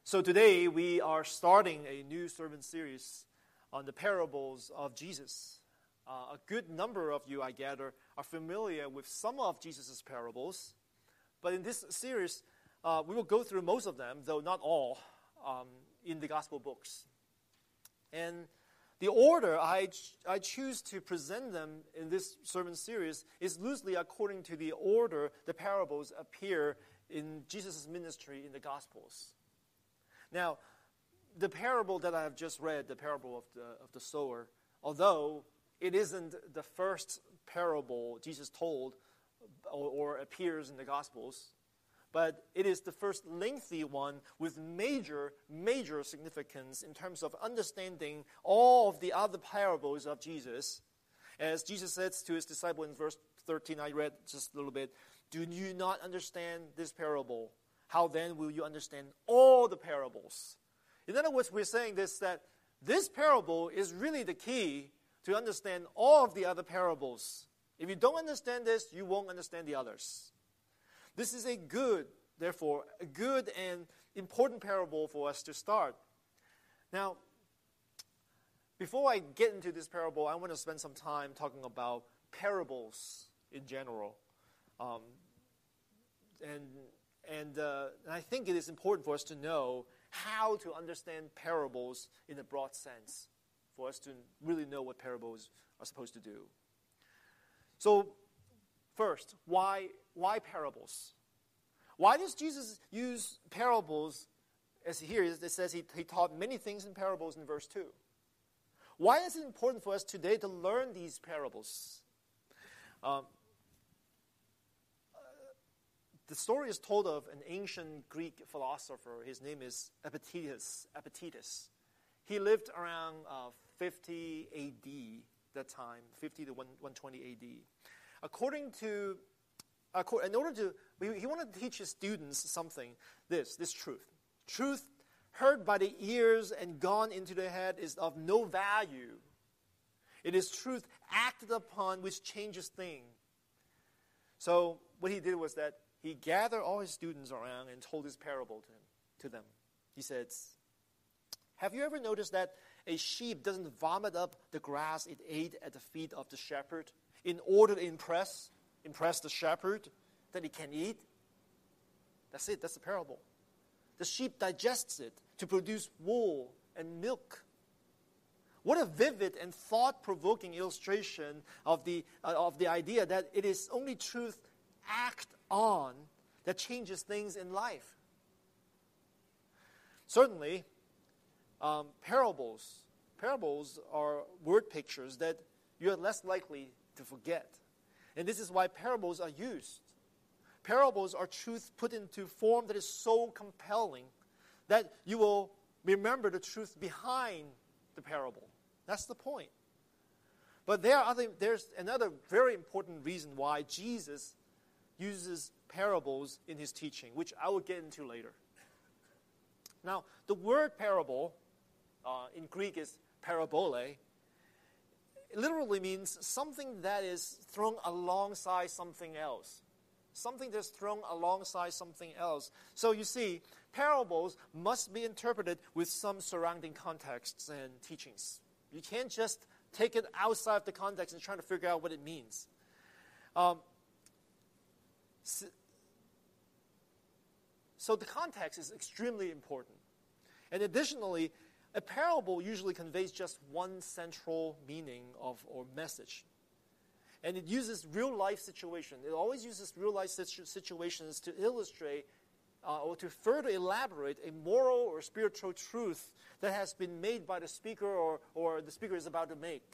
So today we are starting a new sermon series on the parables of Jesus. A good number of you, I gather, are familiar with some of Jesus' parables. But in this series, we will go through most of them, though not all, in the gospel books. And the order I choose to present them in this sermon series is loosely according to the order the parables appear in Jesus' ministry in the Gospels. Now, the parable that I have just read, the parable of the sower, although it isn't the first parable Jesus told or appears in the Gospels, but it is the first lengthy one with major significance in terms of understanding all of the other parables of Jesus. As Jesus says to his disciple in verse 13, I read just a little bit, "Do you not understand this parable? How then will you understand all the parables?" In other words, we're saying that this parable is really the key to understand all of the other parables. If you don't understand this, you won't understand the others. This is therefore a good and important parable for us to start. Now, before I get into this parable, I want to spend some time talking about parables in general. And I think it is important for us to know how to understand parables in a broad sense, for us to really know what parables are supposed to do. So, first, why parables? Why does Jesus use parables? As here it says he taught many things in parables in verse 2. Why is it important for us today to learn these parables? The story is told of an ancient Greek philosopher. His name is Epictetus. He lived around 50 A.D. that time, 50 to 120 A.D. He wanted to teach his students something. This truth. Truth heard by the ears and gone into the head is of no value. It is truth acted upon which changes things. So what he did was that he gathered all his students around and told this parable to them. He said, "Have you ever noticed that a sheep doesn't vomit up the grass it ate at the feet of the shepherd in order to impress the shepherd that it can eat?" That's it. That's the parable. The sheep digests it to produce wool and milk. What a vivid and thought-provoking illustration of the idea that it is only truth act on that changes things in life. Certainly, parables are word pictures that you are less likely to forget. And this is why parables are used. Parables are truth put into form that is so compelling that you will remember the truth behind the parable. That's the point. But there's another very important reason why Jesus uses parables in his teaching, which I will get into later. Now, the word parable in Greek is parabole. It literally means something that is thrown alongside something else. Something that's thrown alongside something else. So you see, parables must be interpreted with some surrounding contexts and teachings. You can't just take it outside of the context and try to figure out what it means. So the context is extremely important. And additionally, a parable usually conveys just one central meaning or message. And it uses real-life situations. It always uses real-life situations to illustrate or to further elaborate a moral or spiritual truth that has been made by the speaker or the speaker is about to make.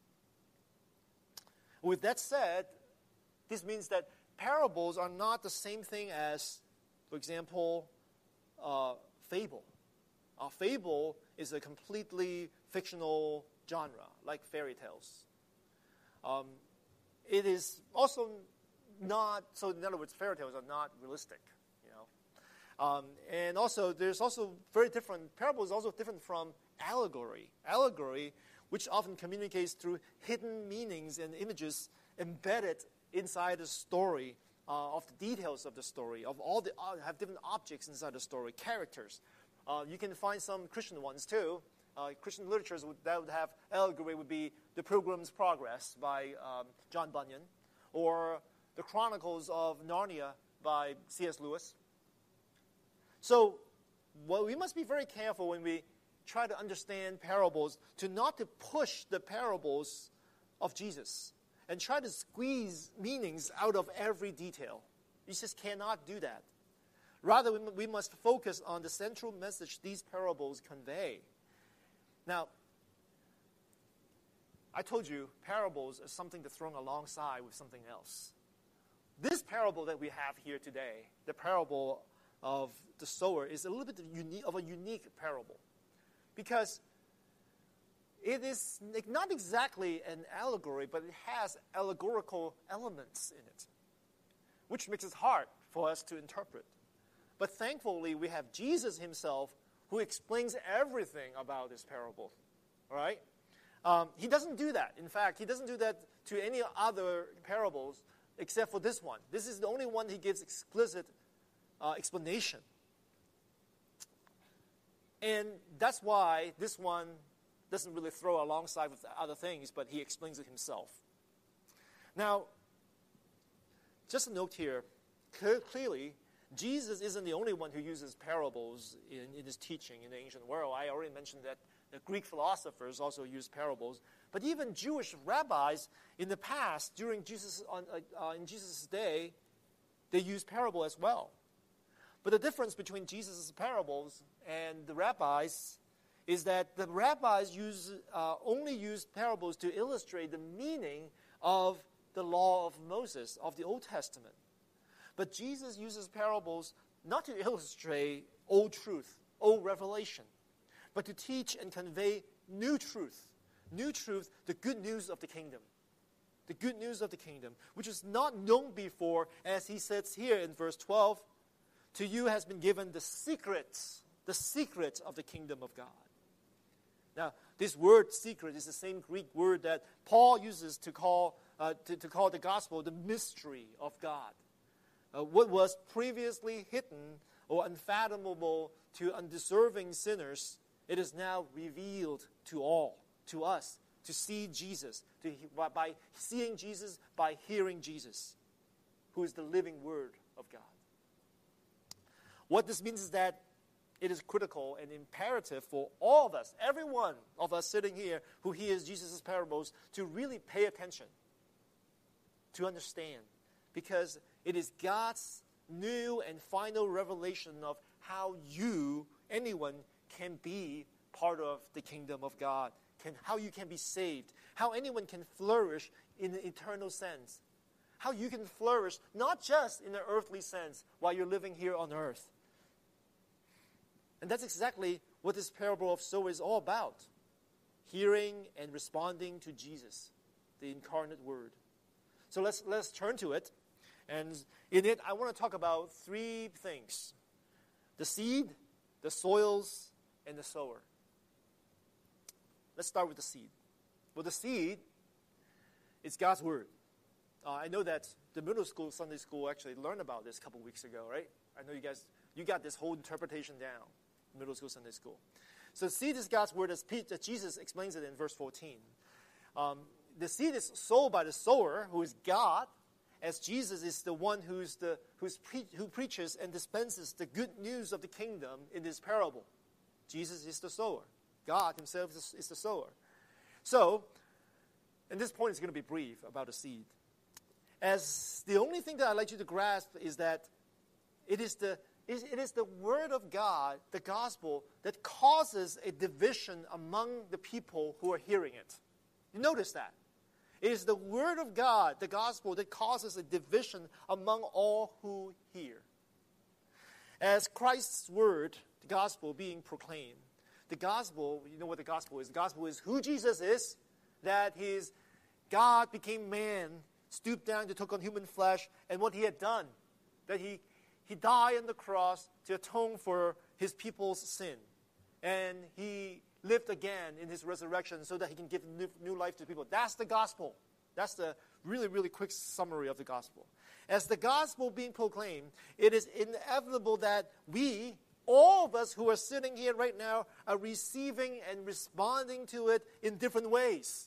With that said, this means that parables are not the same thing as, for example, fable. Fable is a completely fictional genre, like fairy tales. It is also not, so in other words, fairy tales are not realistic, and also, there's also very different, parable is also different from allegory. Allegory, which often communicates through hidden meanings and images embedded inside the story, of the details of the story, have different objects inside the story, characters. You can find some Christian ones too. Christian literatures that would have allegory would be The Pilgrim's Progress by John Bunyan, or The Chronicles of Narnia by C.S. Lewis. So we must be very careful when we try to understand parables not to push the parables of Jesus and try to squeeze meanings out of every detail. You just cannot do that. Rather, we must focus on the central message these parables convey. Now, I told you parables are something that's thrown alongside with something else. This parable that we have here today, the parable of the sower, is a little bit of a unique parable, because it is not exactly an allegory, but it has allegorical elements in it, which makes it hard for us to interpret. But thankfully, we have Jesus himself who explains everything about this parable. All right? He doesn't do that. In fact, he doesn't do that to any other parables except for this one. This is the only one he gives explicit explanation. And that's why this one doesn't really throw alongside with other things, but he explains it himself. Now, just a note here, clearly, Jesus isn't the only one who uses parables in his teaching in the ancient world. I already mentioned that the Greek philosophers also used parables. But even Jewish rabbis in the past, during in Jesus' day, they used parable as well. But the difference between Jesus' parables and the rabbis is that the rabbis only used parables to illustrate the meaning of the law of Moses, of the Old Testament. But Jesus uses parables not to illustrate old truth, old revelation, but to teach and convey new truth, the good news of the kingdom. The good news of the kingdom, which is not known before, as he says here in verse 12, to you has been given the secret of the kingdom of God. Now, this word secret is the same Greek word that Paul uses to call the gospel the mystery of God. What was previously hidden or unfathomable to undeserving sinners, it is now revealed to all, to us, to see Jesus, by seeing Jesus, by hearing Jesus, who is the living Word of God. What this means is that it is critical and imperative for all of us, every one of us sitting here who hears Jesus' parables, to really pay attention, to understand, because it is God's new and final revelation of how anyone, can be part of the kingdom of God, how you can be saved, how anyone can flourish in an eternal sense, how you can flourish not just in an earthly sense while you're living here on earth. And that's exactly what this parable of sower is all about, hearing and responding to Jesus, the incarnate Word. So let's turn to it. And in it, I want to talk about three things: the seed, the soils, and the sower. Let's start with the seed. Well, the seed is God's Word. I know that the middle school, Sunday school, actually learned about this a couple weeks ago, right? I know you got this whole interpretation down, middle school, Sunday school. So the seed is God's Word, as Jesus explains it in verse 14. The seed is sown by the sower, who is God, as Jesus is the one who preaches and dispenses the good news of the kingdom in this parable. Jesus is the sower. God himself is the sower. So, and this point is going to be brief about the seed. As the only thing that I'd like you to grasp is that it is the Word of God, the gospel, that causes a division among the people who are hearing it. You notice that. It is the Word of God, the gospel, that causes a division among all who hear. As Christ's Word, the gospel, being proclaimed, the gospel, you know what the gospel is. The gospel is who Jesus is, that God became man, stooped down to take on human flesh, and what he had done, that he died on the cross to atone for his people's sin. And he lived again in his resurrection so that he can give new life to people. That's the gospel. That's the really, really quick summary of the gospel. As the gospel being proclaimed, it is inevitable that we, all of us who are sitting here right now are receiving and responding to it in different ways.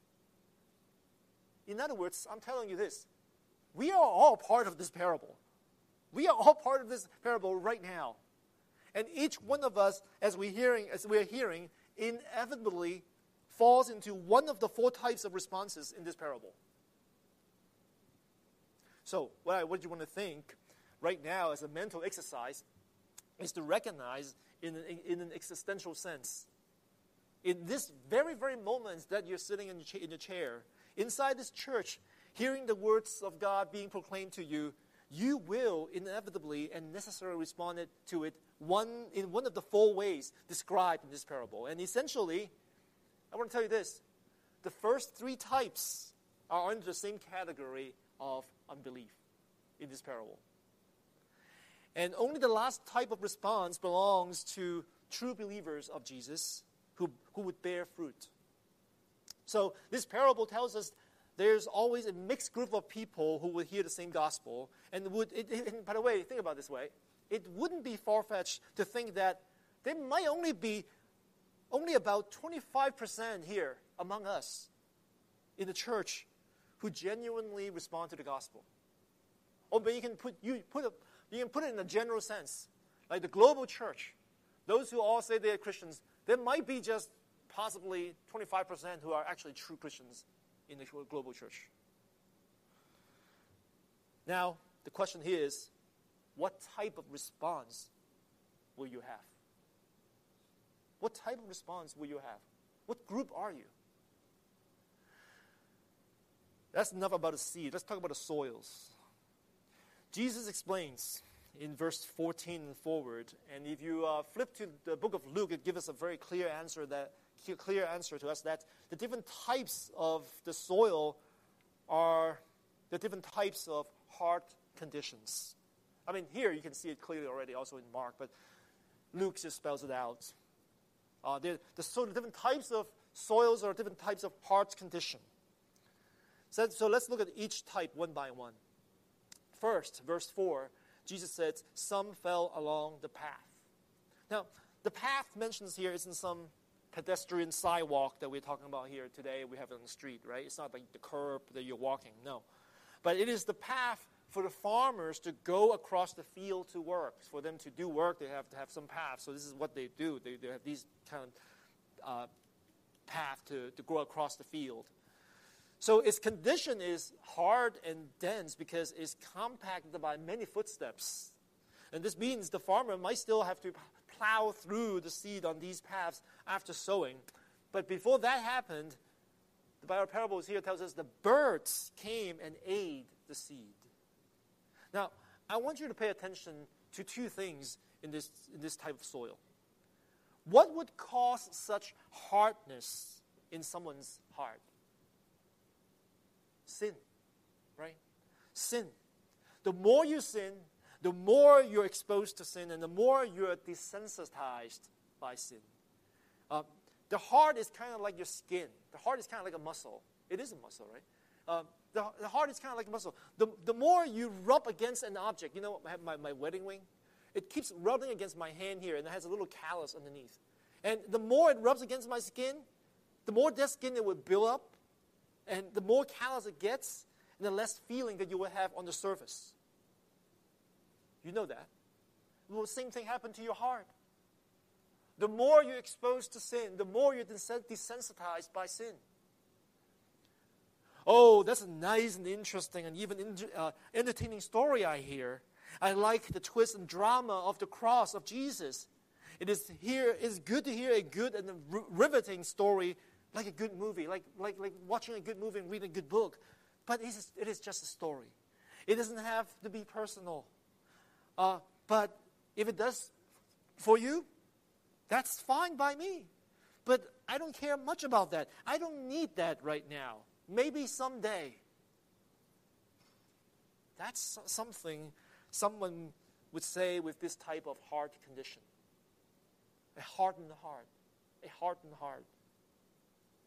In other words, I'm telling you this. We are all part of this parable. We are all part of this parable right now. And each one of us, as we're hearing, inevitably falls into one of the 4 types of responses in this parable. So, what you want to think right now as a mental exercise is to recognize in an existential sense, in this very, very moment that you're sitting in the chair, inside this church, hearing the words of God being proclaimed to you, you will inevitably and necessarily respond to it in one of the 4 ways described in this parable. And essentially, I want to tell you this. The first 3 types are under the same category of unbelief in this parable. And only the last type of response belongs to true believers of Jesus who would bear fruit. So this parable tells us there's always a mixed group of people who would hear the same gospel. And by the way, think about it this way. It wouldn't be far-fetched to think that there might only be about 25% here among us in the church who genuinely respond to the gospel. Or but you can put it in a general sense, like the global church. Those who all say they are Christians, there might be just possibly 25% who are actually true Christians in the global church. Now, the question here is, what type of response will you have? What type of response will you have? What group are you? That's enough about the seed. Let's talk about the soils. Jesus explains in verse 14 and forward, and if you flip to the book of Luke, it gives us a very clear answer to us that the different types of the soil are the different types of heart conditions. I mean, here you can see it clearly already, also in Mark, but Luke just spells it out. The different types of soils are different types of heart condition. So let's look at each type one by one. First, verse 4, Jesus said, some fell along the path. Now, the path mentioned here isn't some pedestrian sidewalk that we're talking about here today. We have it on the street, right? It's not like the curb that you're walking, no. But it is the path for the farmers to go across the field to work. For them to do work, they have to have some path. So this is what they do. They have these kind of path to go across the field. So its condition is hard and dense because it's compacted by many footsteps. And this means the farmer might still have to plow through the seed on these paths after sowing. But before that happened, the Bible parables here tells us the birds came and ate the seed. Now, I want you to pay attention to 2 things in this type of soil. What would cause such hardness in someone's heart? Sin, right? Sin. The more you sin, the more you're exposed to sin, and the more you're desensitized by sin. The heart is kind of like your skin. The heart is kind of like a muscle. It is a muscle, right? The heart is kind of like a muscle. The more you rub against an object, you know, I have my wedding ring. It keeps rubbing against my hand here, and it has a little callus underneath. And the more it rubs against my skin, the more that skin it will build up, and the more callous it gets, and the less feeling that you will have on the surface. You know that. Well, the same thing happened to your heart. The more you're exposed to sin, the more you're desensitized by sin. Oh, that's a nice and interesting and even entertaining story I hear. I like the twist and drama of the cross of Jesus. It's good to hear a good and riveting story, like a good movie, like watching a good movie and reading a good book. But it is just a story. It doesn't have to be personal. But if it does for you, that's fine by me. But I don't care much about that. I don't need that right now. Maybe someday. That's something someone would say with this type of heart condition. A hardened heart. A hardened heart.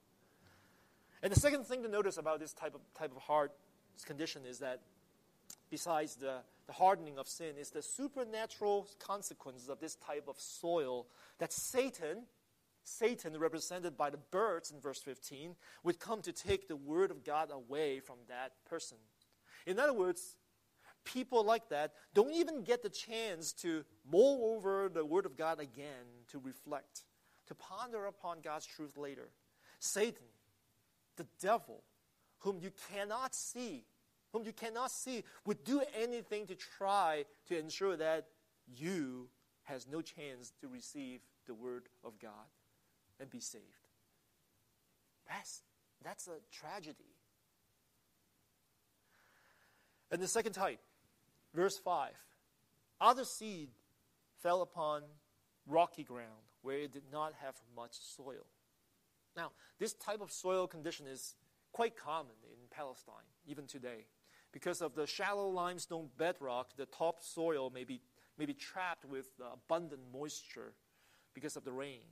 And the second thing to notice about this type of heart condition is that besides the hardening of sin, is the supernatural consequences of this type of soil that Satan, represented by the birds in verse 15, would come to take the word of God away from that person. In other words, people like that don't even get the chance to mull over the word of God again, to reflect, to ponder upon God's truth later. Satan, the devil, whom you cannot see, would do anything to try to ensure that you has no chance to receive the word of God and be saved. That's a tragedy. And the second type, verse 5, other seed fell upon rocky ground where it did not have much soil. Now, this type of soil condition is quite common in Palestine, even today. Because of the shallow limestone bedrock, the topsoil may be trapped with abundant moisture because of the rain.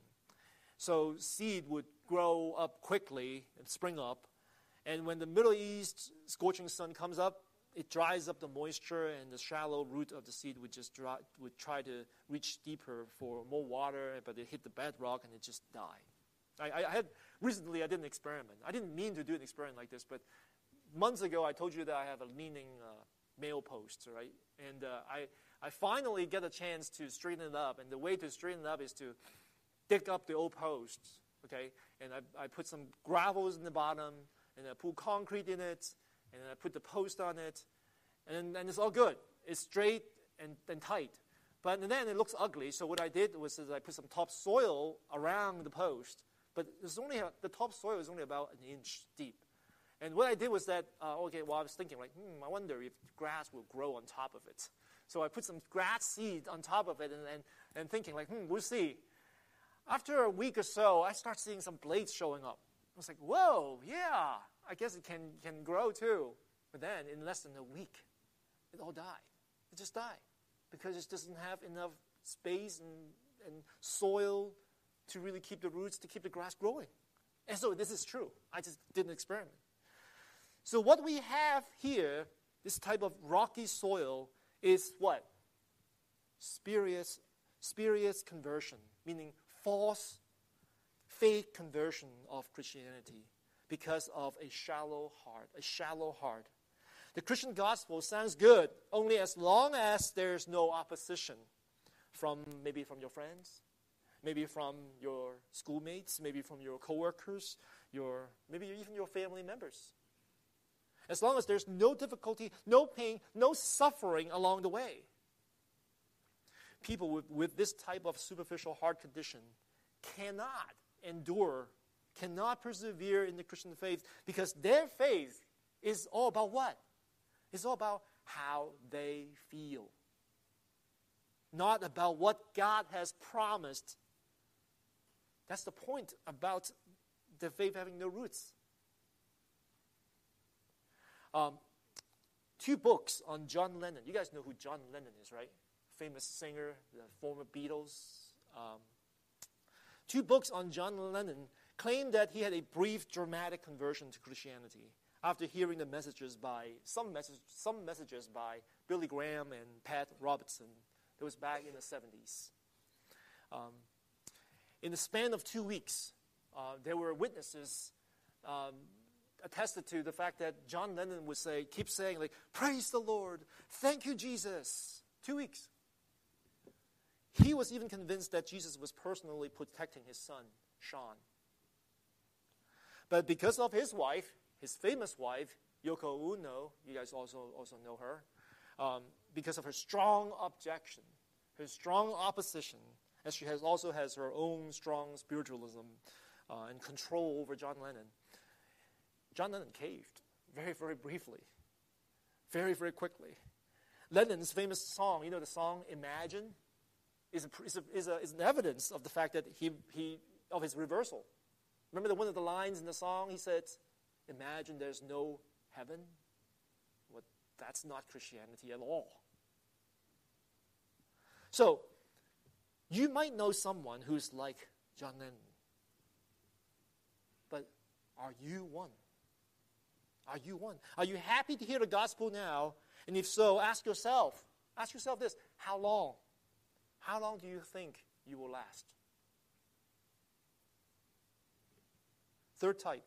So seed would grow up quickly and spring up. And when the Middle East scorching sun comes up, it dries up the moisture, and the shallow root of the seed would try to reach deeper for more water, but it hit the bedrock and it just died. Recently I did an experiment. I didn't mean to do an experiment like this, but months ago I told you that I have a leaning mail post, right? And I finally get a chance to straighten it up, and the way to straighten it up is to dig up the old posts, okay? And I put some gravels in the bottom, and I put concrete in it, and I put the post on it, and it's all good. It's straight and tight. But then it looks ugly, so what I did was I put some topsoil around the post, but the topsoil is only about an inch deep. And what I did was that, I was thinking, I wonder if grass will grow on top of it. So I put some grass seed on top of it and thinking, we'll see. After a week or so, I start seeing some blades showing up. I was like, whoa, yeah, I guess it can grow too. But then, in less than a week, it all died. It just died because it doesn't have enough space and soil to really keep the roots, to keep the grass growing. And so this is true. I just did an experiment. So what we have here, this type of rocky soil, is what? Spurious conversion, meaning false, fake conversion of Christianity because of a shallow heart. The Christian gospel sounds good only as long as there's no opposition from your friends, maybe from your schoolmates, maybe from your coworkers, maybe even your family members. As long as there's no difficulty, no pain, no suffering along the way. People with this type of superficial heart condition cannot endure, cannot persevere in the Christian faith because their faith is all about what? It's all about how they feel. Not about what God has promised. That's the point about the faith having no roots. 2 books on John Lennon. You guys know who John Lennon is, right? Famous singer, the former Beatles. 2 books on John Lennon claim that he had a brief, dramatic conversion to Christianity after hearing the messages by some messages by Billy Graham and Pat Robertson. That was back in the 70s. In the span of 2 weeks, there were witnesses attested to the fact that John Lennon would keep saying, praise the Lord, thank you, Jesus. 2 weeks. He was even convinced that Jesus was personally protecting his son, Sean. But because of his wife, his famous wife, Yoko Ono, you guys also know her, because of her strong objection, her strong opposition, as she also has her own strong spiritualism and control over John Lennon, John Lennon caved very, very briefly, very, very quickly. Lennon's famous song, the song Imagine, is an evidence of the fact that of his reversal. Remember one of the lines in the song? He said, imagine there's no heaven. Well, that's not Christianity at all. So, you might know someone who's like John Lennon. But are you one? Are you one? Are you happy to hear the gospel now And if so, ask yourself this: how long? How long do you think you will last? Third type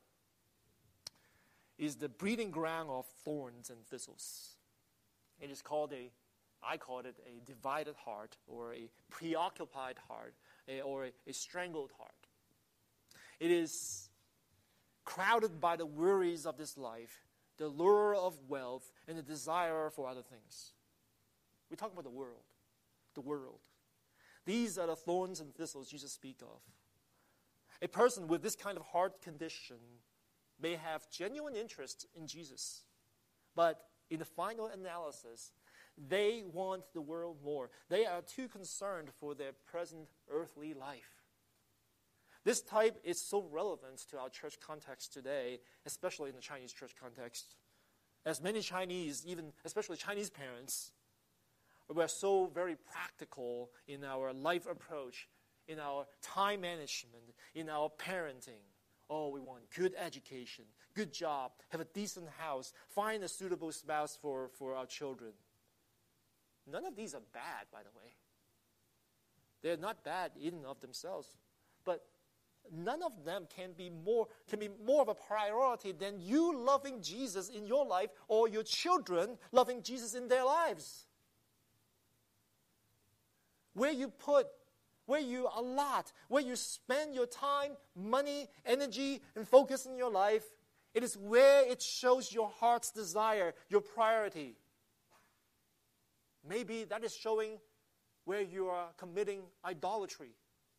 is the breeding ground of thorns and thistles. It is I call it a divided heart, or a preoccupied heart, or a strangled heart. It is crowded by the worries of this life, the lure of wealth, and the desire for other things. We talk about the world. The world. These are the thorns and thistles Jesus speaks of. A person with this kind of heart condition may have genuine interest in Jesus, but in the final analysis, they want the world more. They are too concerned for their present earthly life. This type is so relevant to our church context today, especially in the Chinese church context. As many Chinese, even especially Chinese parents, we're so very practical in our life approach, in our time management, in our parenting. Oh, we want good education, good job, have a decent house, find a suitable spouse for our children. None of these are bad, by the way. They're not bad in and of themselves. But none of them can be more of a priority than you loving Jesus in your life or your children loving Jesus in their lives. Where you allot, where you spend your time, money, energy, and focus in your life, it is where it shows your heart's desire, your priority. Maybe that is showing where you are committing idolatry.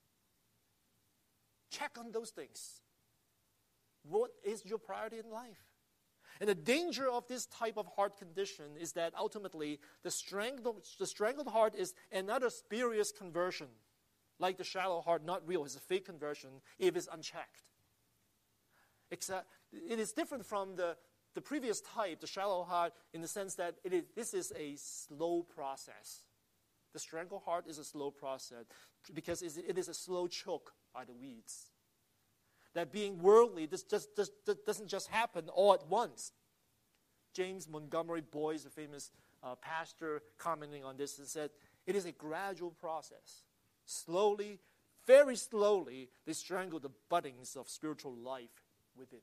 Check on those things. What is your priority in life? And the danger of this type of heart condition is that ultimately the strangled heart is another spurious conversion. Like the shallow heart, not real. It's a fake conversion if it's unchecked. Except it is different from the previous type, the shallow heart, in the sense that this is a slow process. The strangled heart is a slow process because it is a slow choke by the weeds. That being worldly, this doesn't just happen all at once. James Montgomery Boyce, a famous pastor, commenting on this, and said, it is a gradual process. Slowly, very slowly, they strangle the buddings of spiritual life within.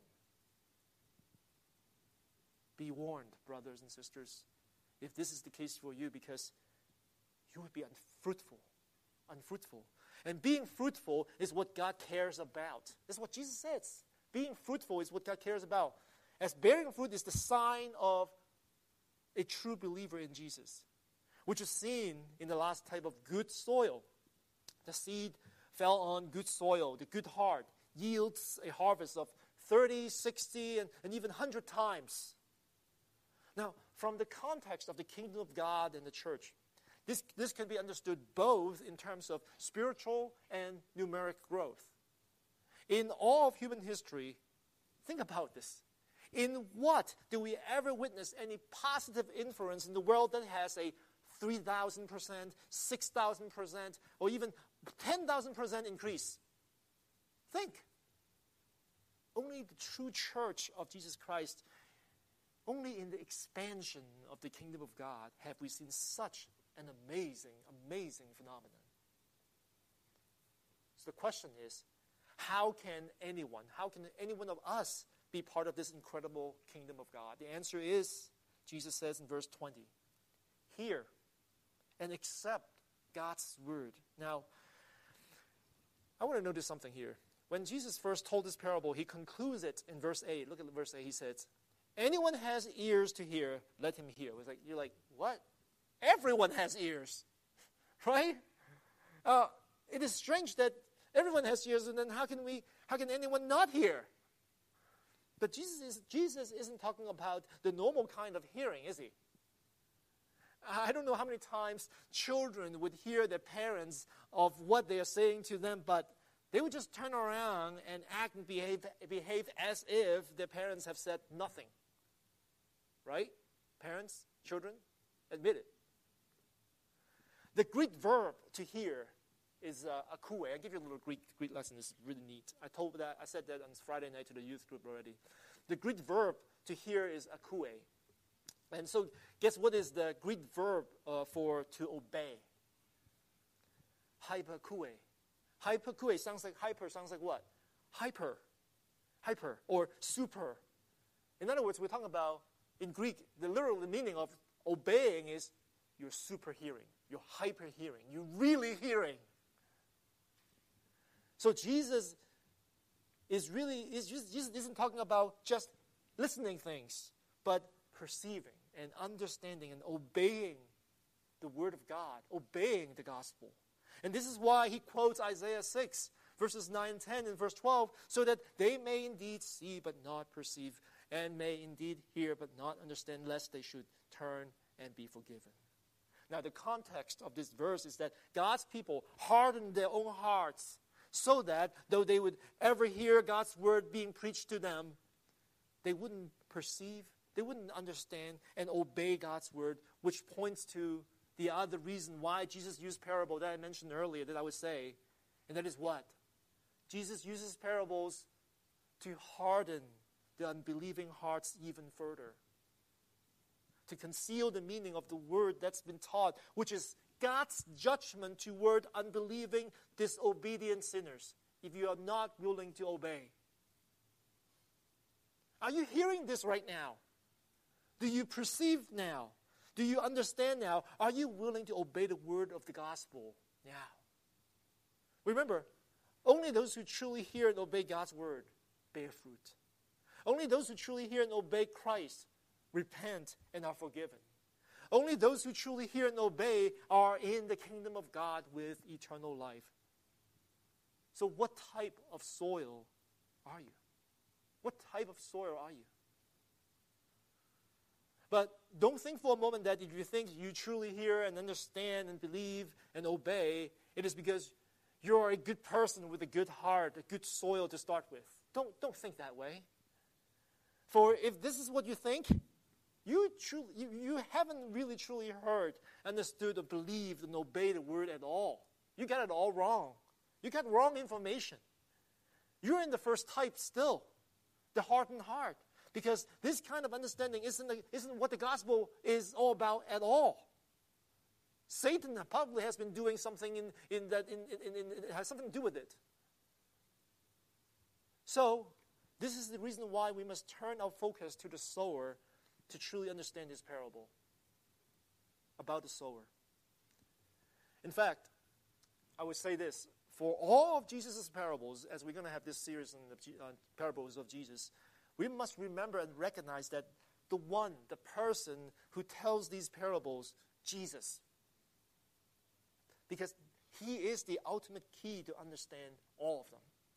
Be warned, brothers and sisters, if this is the case for you, because you would be unfruitful. And being fruitful is what God cares about. That's what Jesus says. Being fruitful is what God cares about. As bearing fruit is the sign of a true believer in Jesus, which is seen in the last type of good soil. The seed fell on good soil, the good heart, yields a harvest of 30, 60, and even 100 times. Now, from the context of the kingdom of God and the church, this can be understood both in terms of spiritual and numeric growth. In all of human history, think about this. In what do we ever witness any positive influence in the world that has a 3,000%, 6,000%, or even 10,000% increase? Think. Only the true church of Jesus Christ, only in the expansion of the kingdom of God have we seen such an amazing, amazing phenomenon. So the question is, how can any one of us be part of this incredible kingdom of God? The answer is, Jesus says in verse 20, hear and accept God's word. Now, I want to notice something here. When Jesus first told this parable, he concludes it in verse 8. Look at verse 8. He says, anyone has ears to hear, let him hear. You're like, what? Everyone has ears, right? It is strange that everyone has ears, and then how can anyone not hear? But Jesus isn't talking about the normal kind of hearing, is he? I don't know how many times children would hear their parents of what they are saying to them, but they would just turn around and act and behave as if their parents have said nothing. Right? Parents, children, admit it. The Greek verb to hear is akouo. I'll give you a little Greek lesson. It's really neat. I said that on Friday night to the youth group already. The Greek verb to hear is akouo. And so guess what is the Greek verb for to obey? Hyperkue. Hyperkue sounds like hyper, sounds like what? Hyper, or super. In other words, we're talking about, in Greek, the literal meaning of obeying is you're super hearing, you're hyper hearing, you're really hearing. So Jesus isn't talking about just listening things, but perceiving and understanding and obeying the Word of God, obeying the gospel. And this is why he quotes Isaiah 6, verses 9 and 10 and verse 12, so that they may indeed see but not perceive, and may indeed hear but not understand, lest they should turn and be forgiven. Now the context of this verse is that God's people hardened their own hearts so that though they would ever hear God's word being preached to them, they wouldn't perceive, they wouldn't understand and obey God's word, which points to the other reason why Jesus used parable that I mentioned earlier that I would say, and that is what? Jesus uses parables to harden the unbelieving hearts even further, to conceal the meaning of the word that's been taught, which is God's judgment toward unbelieving, disobedient sinners if you are not willing to obey. Are you hearing this right now? Do you perceive now? Do you understand now? Are you willing to obey the word of the gospel now? Remember, only those who truly hear and obey God's word bear fruit. Only those who truly hear and obey Christ repent and are forgiven. Only those who truly hear and obey are in the kingdom of God with eternal life. So what type of soil are you? What type of soil are you? But don't think for a moment that if you think you truly hear and understand and believe and obey, it is because you're a good person with a good heart, a good soil to start with. Don't think that way. For if this is what you think, you haven't really truly heard, understood, or believed and obeyed the word at all. You got it all wrong. You got wrong information. You're in the first type still, the hardened heart. Because this kind of understanding isn't what the gospel is all about at all. Satan probably has been doing something it has something to do with it. So, this is the reason why we must turn our focus to the sower to truly understand this parable about the sower. In fact, I would say this. For all of Jesus' parables, as we're going to have this series on parables of Jesus, we must remember and recognize that the person who tells these parables, Jesus. Because he is the ultimate key to understand all of them.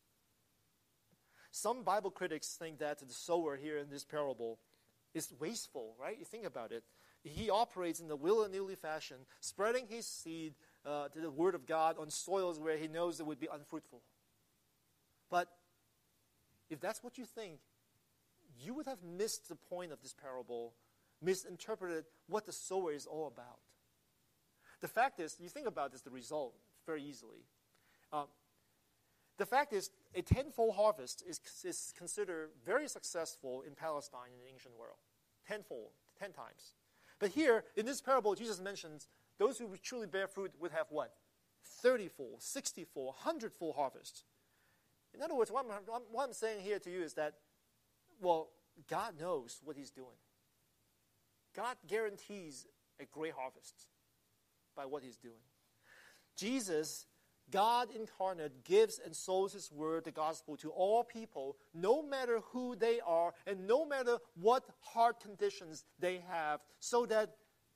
Some Bible critics think that the sower here in this parable is wasteful, right? You think about it. He operates in the willy-nilly fashion, spreading his seed to the word of God on soils where he knows it would be unfruitful. But if that's what you think, you would have missed the point of this parable, misinterpreted what the sower is all about. The fact is, you think about this, the result, very easily. The fact is, a tenfold harvest is considered very successful in Palestine in the ancient world. Tenfold, 10 times. But here, in this parable, Jesus mentions those who truly bear fruit would have what? 30-fold, 60-fold, 100-fold harvest. In other words, what I'm saying here to you is that, well, God knows what he's doing. God guarantees a great harvest by what he's doing. Jesus, God incarnate, gives and sows his word, the gospel, to all people, no matter who they are and no matter what heart conditions they have, so that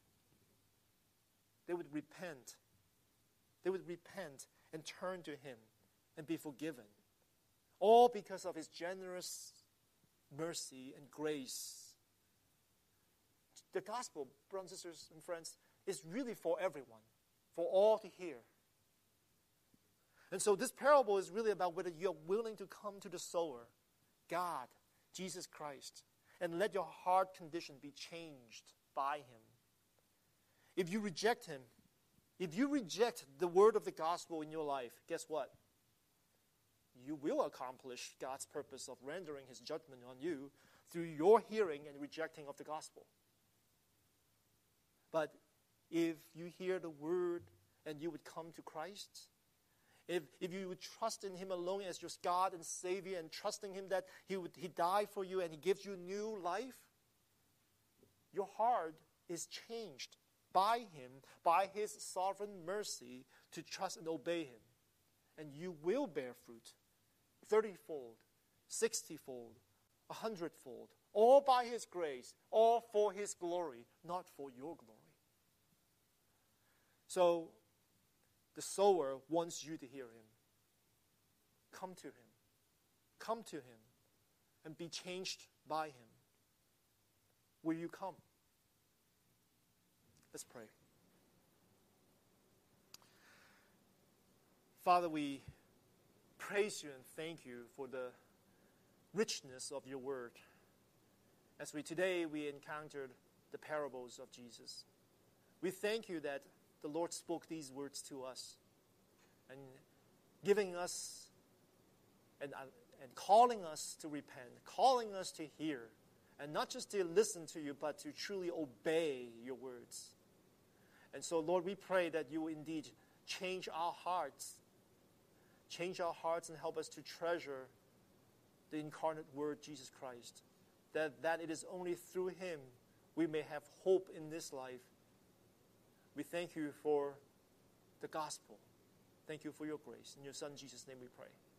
they would repent. They would repent and turn to him and be forgiven. All because of his generous mercy and grace. The gospel, brothers and sisters and friends, is really for everyone, for all to hear. And so this parable is really about whether you're willing to come to the sower, God, Jesus Christ, and let your heart condition be changed by him. If you reject him, if you reject the word of the gospel in your life, guess what? You will accomplish God's purpose of rendering his judgment on you through your hearing and rejecting of the gospel. But if you hear the word and you would come to Christ, if you would trust in Him alone as your God and Savior, and trusting Him that He died for you and He gives you new life, your heart is changed by Him, by His sovereign mercy, to trust and obey Him. And you will bear fruit 30-fold, 60-fold, 100-fold, all by His grace, all for His glory, not for your glory. So, the sower wants you to hear Him. Come to Him. Come to Him and be changed by Him. Will you come? Let's pray. Father, we praise You and thank You for the richness of Your word. As today we encountered the parables of Jesus. We thank You that the Lord spoke these words to us and giving us and calling us to repent, calling us to hear, and not just to listen to You, but to truly obey Your words. And so, Lord, we pray that You will indeed change our hearts and help us to treasure the incarnate Word, Jesus Christ, that it is only through Him we may have hope in this life. We thank You for the gospel. Thank You for Your grace. In Your Son, Jesus' name we pray.